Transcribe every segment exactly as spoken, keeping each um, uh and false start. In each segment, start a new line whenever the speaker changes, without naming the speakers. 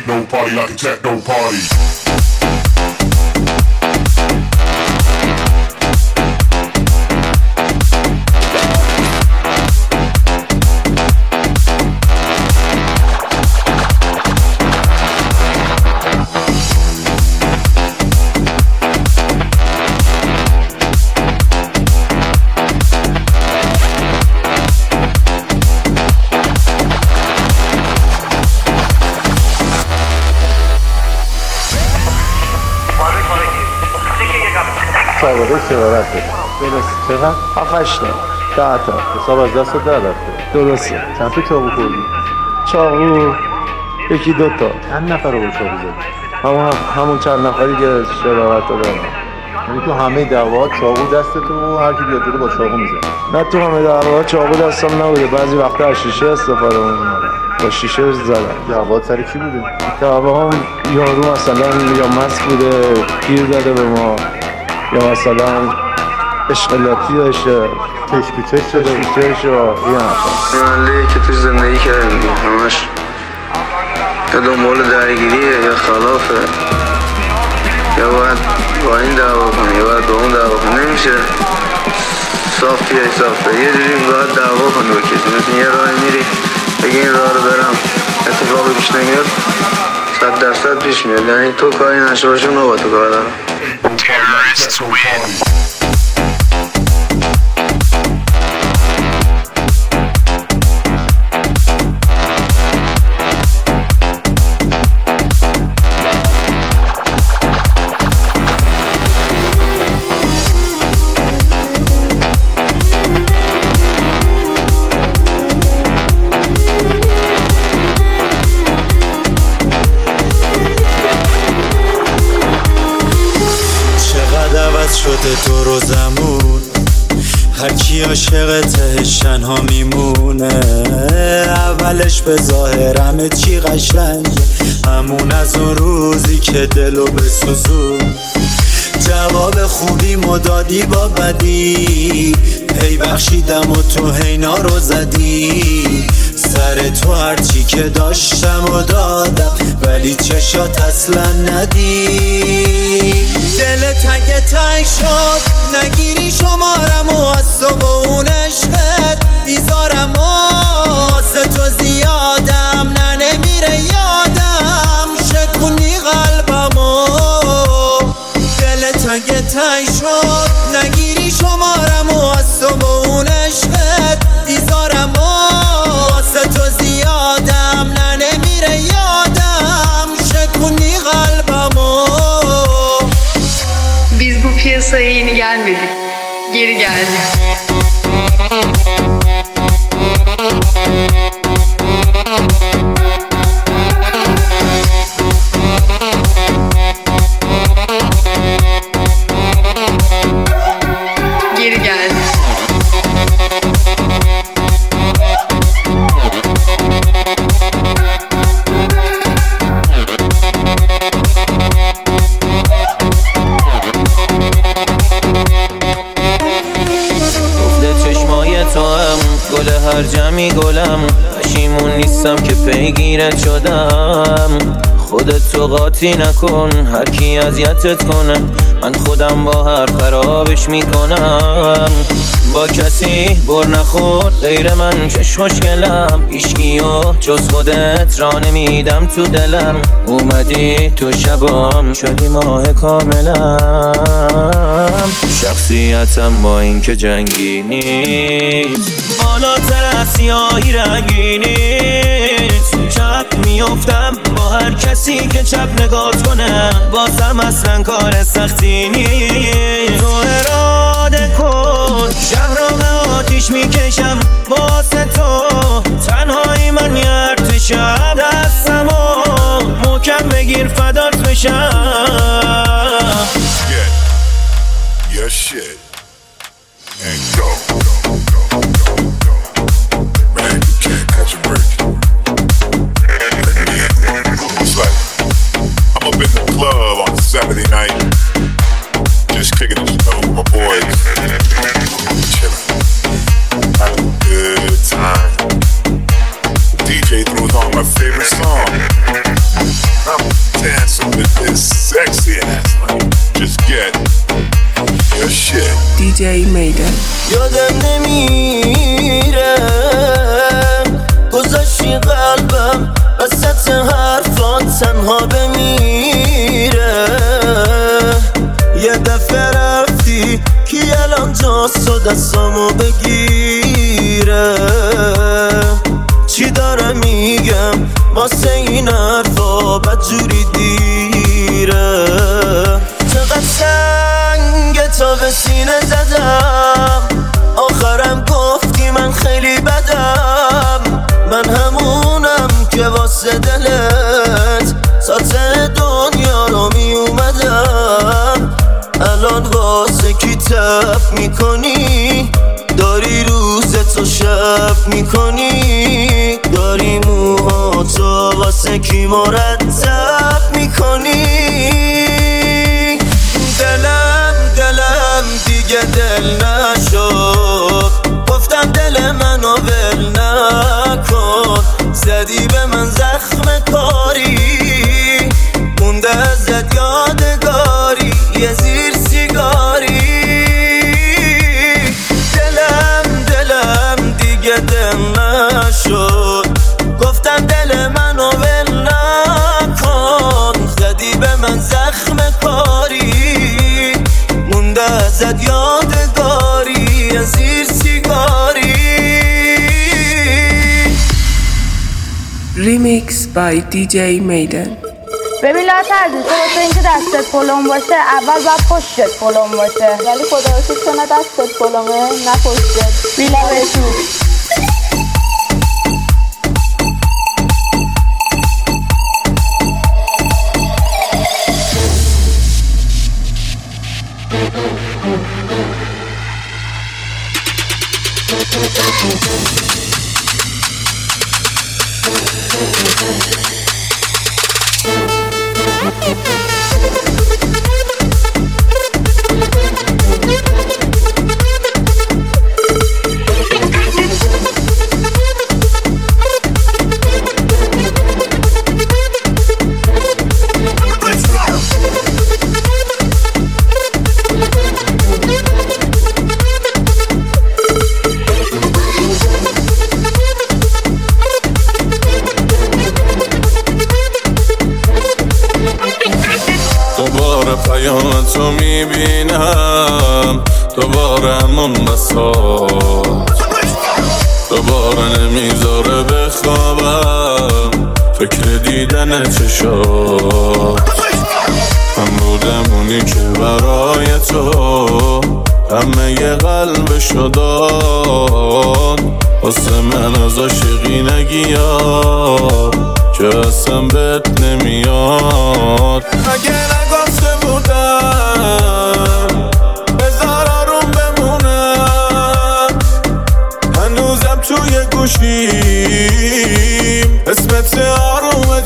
techno party like a techno party.
سابقه شرارت داری.
درست.
چقدر؟
هفتش تا
ده تا. حساب از دست در رفته.
درسته.
چند تا چاقو خوردی؟
چاقو یکی دو تا.
چند نفر رو با چاقو زدی؟
همون همون چند نفری که شرارت دارن.
یعنی تو همه دعوا چاقو دستت و هر کی بیاد جلو با چاقو میزنه.
نه تو همه دعوا چاقو دستم نبوده، بعضی وقتا از شیشه استفاده می‌کنم. با شیشه زدم.
دعوا سر کی بوده؟
دعوا هم یارو مثلا یا مست بوده گیر داده به ما، یا مثلا اشغالاتی داشته
چشم تو چشم شده
چشم و این حرفا.
محله‌ای که توش زندگی کردیم همش یا دنبال درگیریه یا خلافه، یا باید با این دعوا کنی یا باید با اون دعوا کنی. نمیشه صاف بیای صاف بیای، یه جوری باید دعوا کنی با کسی. مثل یه راه میری بگی این راه رو برم اتفاقی پیش نمیاد، صد درصد پیش میاد. یعنی تو کاری نشه باشه اونو با تو کار دارم.
Terrorists win.
شده تو رو زمون، هر کی عاشق تهش تنها میمونه. اولش به ظاهر همه چی قشنگه، همون از اون روزی که دلو بسوزون. جواب خوبی مدادی با بدی، هی بخشیدم و تو هینا رو زدی. سر تو هرچی که داشتم و دادم، ولی چشات اصلا ندید. دلت اگه تنگ شد نگیری شمارم و از تو با اون عشقت بیزارم و واسه تو زیادم. نه نمیره یادم شکونی قلبمو. دلت اگه تنگ شد نگیری شمارم و از تو با اون عشقت بیزارم و واسه تو زیادم. نه نمیره yadam şekuni kalbamo.
Biz bu piyasaya yeni gelmedik, geri geldik. Geri geldik.
گل هر جمعی گلم، پشیمون نیستم که پیگیرت شدم. خودت تو قاطی نکن، هر کی اذیتت کنه من خودم با هر خرابش میکنم. با کسی بر نخور غیر من چش خوشگلم، هیچکیو جز خودت را نمیدم تو دلم. اومدی تو شبام شدی ماه کاملم. شخصیتم با این که جنگی نیست، بالاتر از سیاهی رنگی نیست. چپ میافتم با هر کسی که چپ نگات کنه، بازم اصلا کار سختی نیست. تو اراده کن شهر رو به آتیش میکشم واسه تو، تنهایی من یه ارتشم. دستمو محکم بگیر فدات بشم.
Get your shit and go. Man, you can't catch a break. It's like I'm up in the club on a Saturday night, just kicking it, you know, with my boys, chilling, having a good time. The D J throws on my favorite song.
دیجی میدن.
یادم نمیره گذاشتی قلبم وسط حرفات تنها بمیره. یه دفعه رفتی کی الان جاست و دستامو بگیره. چی دارم میگم واسه این حرفا بدجوری دیره. چقدر سنگ تا به سینه زدم آخرم گفتی من خیلی بدم. من همونم که واسه دلت ساعت دنیا رو می اومدم. الان واسه کی تب میکنی داری روز تو شب میکنی. داری موهاتو واسه کی مرتب میکنی. دلم دلم دیگه دل نشد گفتم دل منو ول نکن. زدی به من زخم کاری مونده ازت یادگاری یه زیر سیگاری. دلم دلم دیگه دل نشد گفتم دل منو ول نکن. زدی به من زخم کاری مونده ازت یادگاری یه زیر سیگاری.
ریمیکس بای دیجی میدن.
ببین لا تردید تو واسه اینکه دستت پلم باشه اول باید پشتت پلم باشه.
ولی خدا رو شکر نه دستت پلمه نه پشتت.
بیلا بشو
پیامتو میبینم دوباره همون بساط. دوباره نمیذاره بخوابم فکر دیدن چشات. من بودم اونی که برای تو همه یه قلبشو داد. واسه من از عاشقی نگیا که اصلا بهت نمیاد. اگه نگفته بودم بذار آروم بمونم. هنوزم توی گوشیم اسمت آروم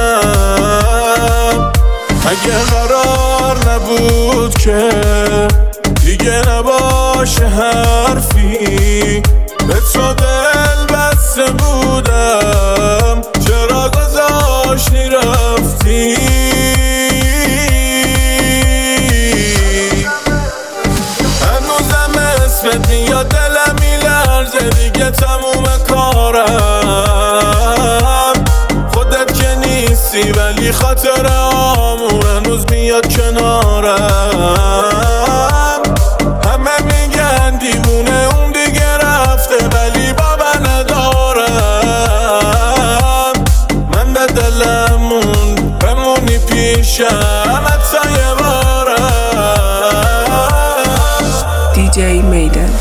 جونم. اگه قرار نبود که دیگه نباشه حرفی به تو دل بسته بودم چرا گذاشتی رفتی. هنوزم اسمت میاد دلم میلرزه دیگه تموم کارم. خودت که نیستی ولی خاطر آمون هنوز میاد کنارم. همه میگن دیوونه اون دیگه رفته ولی بابا ندارم. من به دلمون بمونی پیشم حتی یه بارم.
دیجی میدن.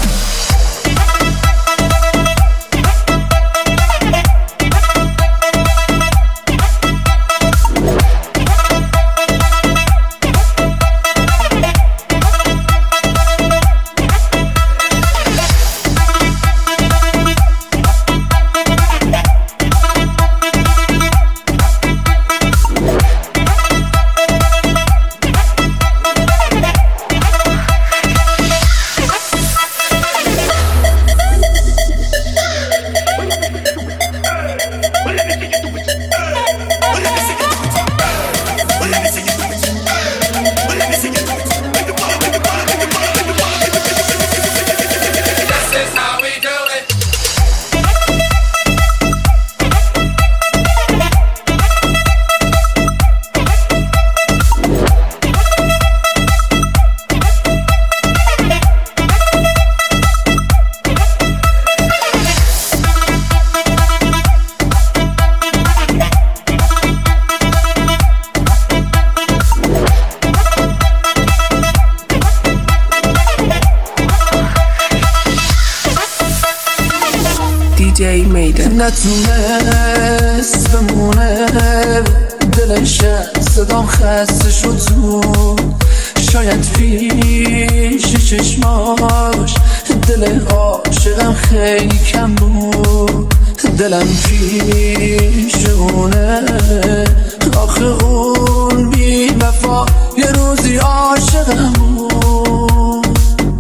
جی میدن.
نتونست بمونه دلش صدام خسته شد تو، شاید پیش چشماش دل عاشقم خیلی کم بود. دلم پیش اونه آخه اون بی وفا یه روزی عاشقم بود.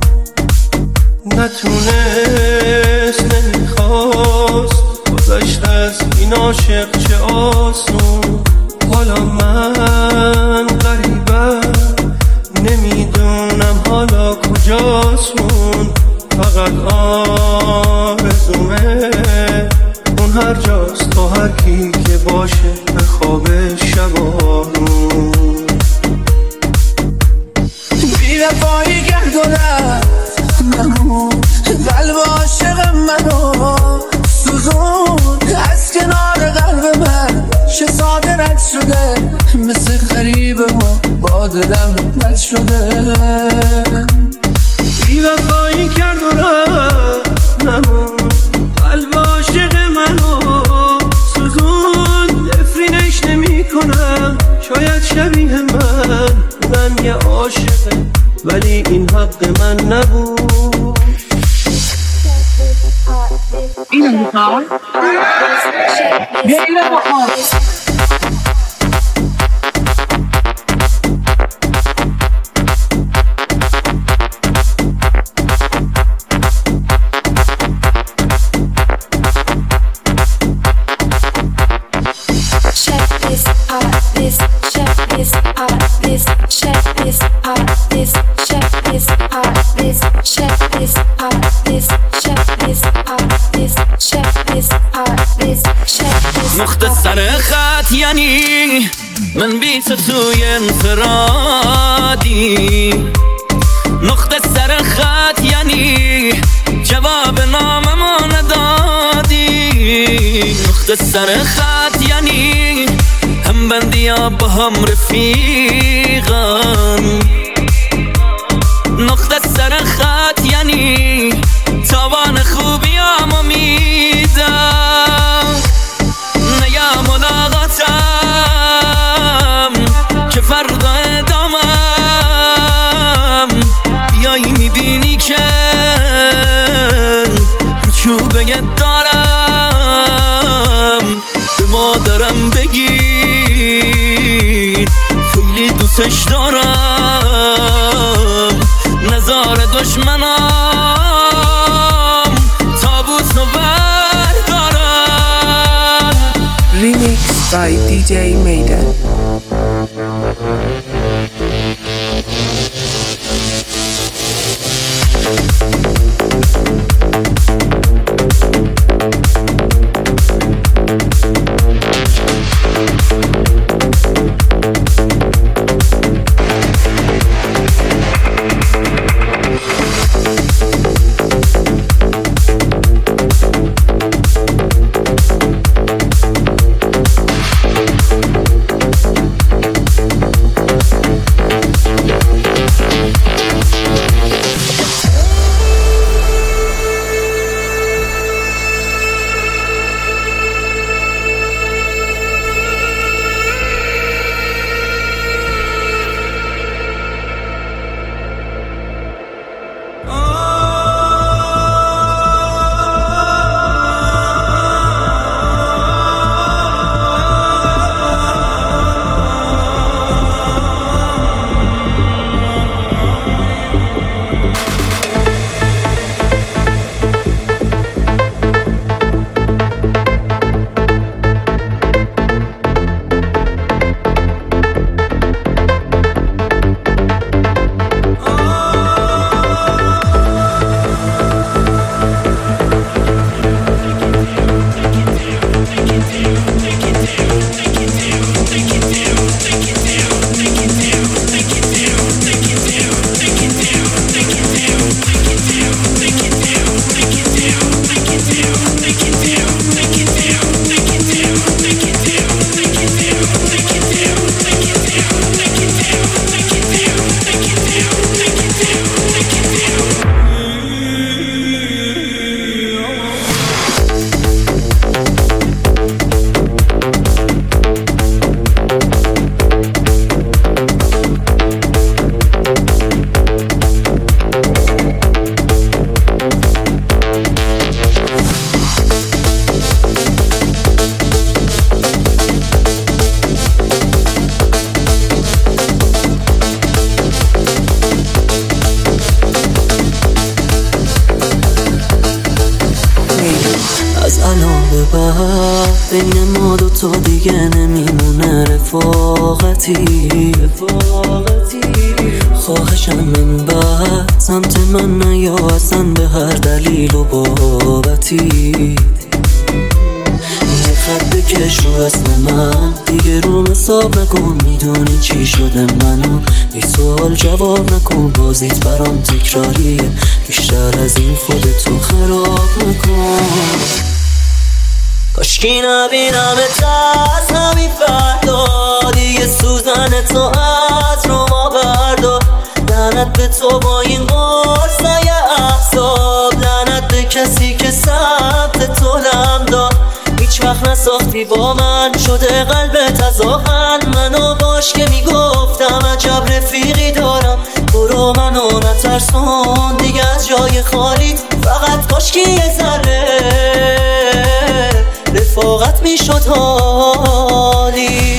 نتونست نمیخواست گذشت از این عاشق چه آسون. حالا من غریبم نمیدونم حالا کجاسون. فقط آرزومه اون هر جاست تا هر کی که باشه به خواب شبانون.
بی وفایی گردونم نمون قلب عاشق منو سوزون. از کنار قلب من چه ساده رد شده، مثل غریبه ما با دلم رد شده.
بی وفایی کرد و رفت نمون قلب عاشق منو سوزون. نفرینش نمی کنم شاید شبیه من اونم یه عاشقه ولی این حق من نبود.
اینو میخوام بیا اینو بخوام.
مختصر خط یعنی من بی تو توی انفرادی. نقطه سر خط یعنی جواب ناممو ندادی. نقطه سر خط یعنی هم بندی ها با هم رفیقم. نقطه سر خط یعنی تاوان خوبی همو میدم. نیا ملاقاتم که فردا ادامم. بیایی میبینی که چوبه دارم به مادرم بگیر خیلی دوستش دارم. نزار دشمنم تابوت رو بردارم.
Remix by دی جی میدن.
از الان به بعد بین ما دوتا دیگه نمیمونه رفاقتی خواهشم من بعد سمت من نیا اصلا به هر دلیل و بابتی یه خط بکش رو اسم من دیگه رو حساب نکن میدونی چی شده منو بی سوال جواب نکن بازیت برام تکراریه بیشتر از این خودتو خراب نکن کاشکی نبینمت از همین فردا دیگه سوزن تو از رو ما بردار لعنت به تو با این قرصای احساب لعنت به کسی که سمت تو لم داد هیچ وقت نساختی با من شده قلبت از آهن منو باش که میگفتم عجب رفیقی دارم برو منو نترسون دیگه از جای خالیت فقط کاشکی یه ذره رفاقت میشد حالی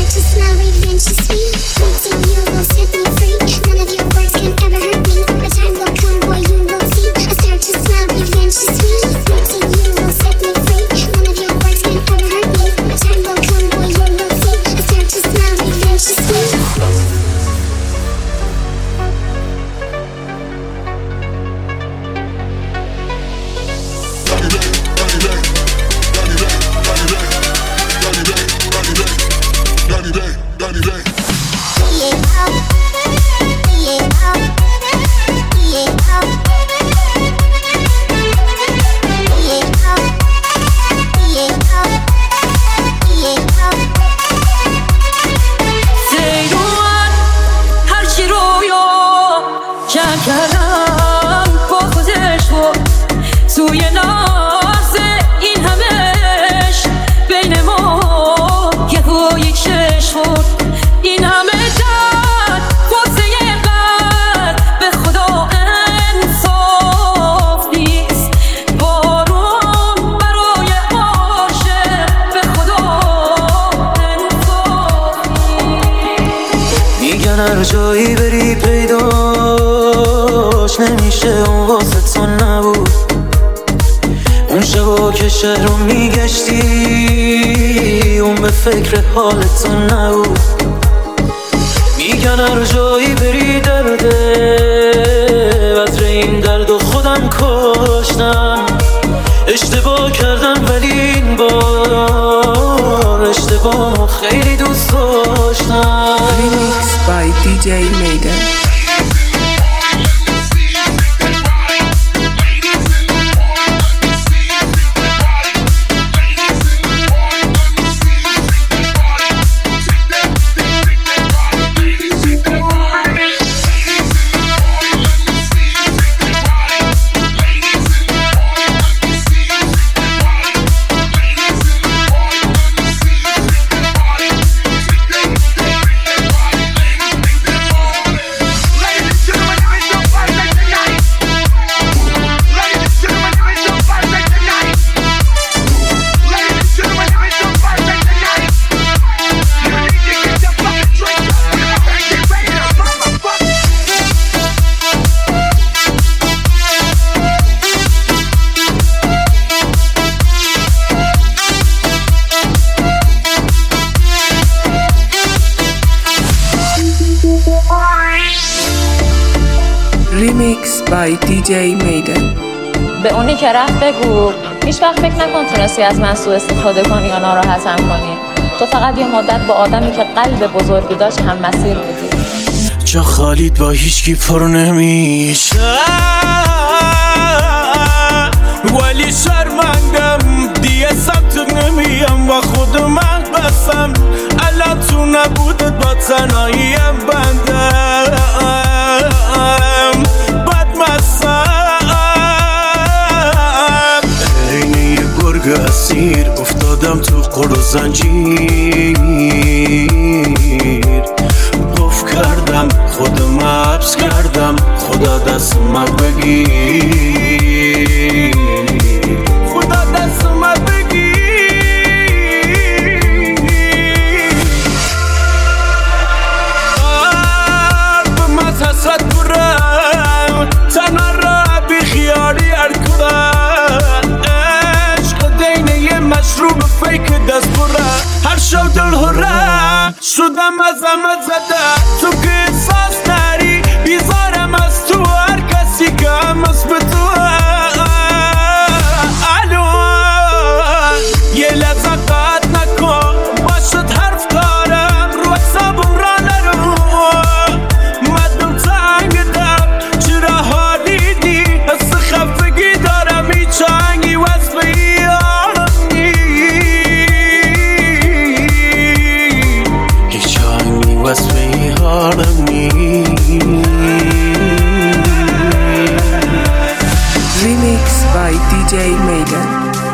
هر جایی بری پیداش نمیشه اون واسه تو نبود اون شبا که شهر رو میگشتی اون به فکر حال تو نبود میگن هر جایی بری درده وزر این درد و خودم کشتم اشتباه کردم ولی این بار اشتباه خیلی دوست داشتم
Remix by دی جی Maiden. Remix by دی جی Maiden.
به اونی که رفت بگو هیچ وقت فکر نکن تونستی از من سوء استفاده کنی یا ناراحتم کنی. تو فقط یه مدت با آدمی که قلب بزرگی داشت هم مسیر بودی.
جا خالیت با هیچکی پر نمیشه ولی شرمندم دیگه سمت نمیم و خود من بسم الان تو نبودت با تنهاییم بندم بدمستم اینه یه گرگ اسیر افتادم تو قل و زنجیر قف کردم خودم حبس کردم خدا دست من بگیر خدا دست من بگیر قلب من حسرت برم تنها را بی خیالی ارکدن عشق
شدم از همه زده تو که احساس نری بیزارم از تو هر کسی که هم از به تو الان یه لحظه قد نکن باشد حرف دارم رو حسابم را نرو مدم تنگ دم چرا حالیدی حس خفگی دارم هیچ آهنگی وصف ایام هیچ آهنگی وصف ایام
Remix by دی جی Maiden.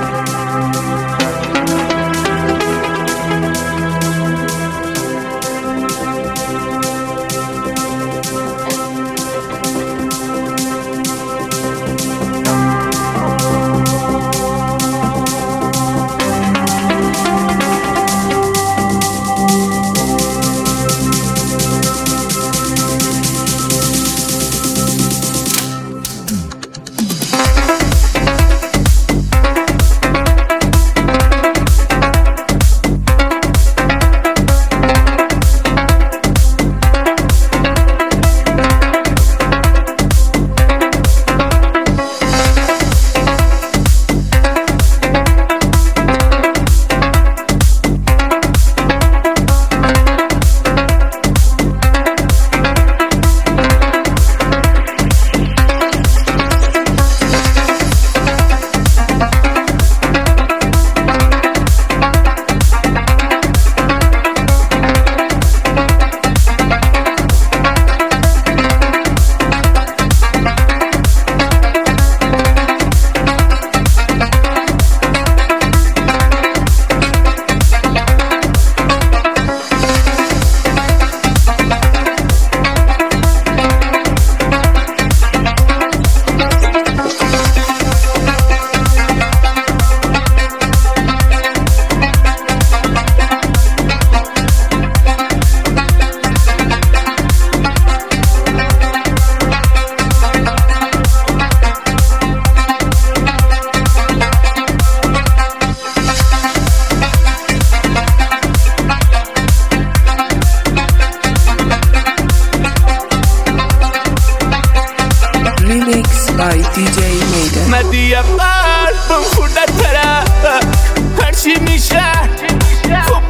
by دی جی Maiden.
مدی قلبم خورده ترک هرچی میشه خوب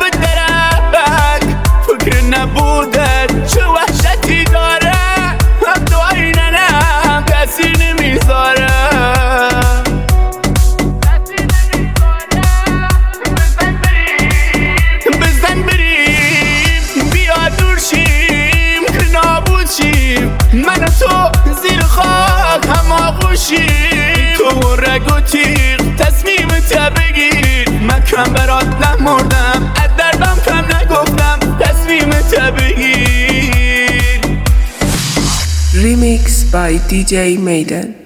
بدرک فکر نبوده چه وحشتی داره هم تو آیننم کسی نمیذاره بزن بریم بیا دور شیم که نابود شیم من تو زیر خاک هم آغوشیم تو رگ و تیغ تصمیم تا بگیر من کم برات نمردم از دردم کم نگفتم تصمیم تا بگیر
Remix by دی جی Maiden.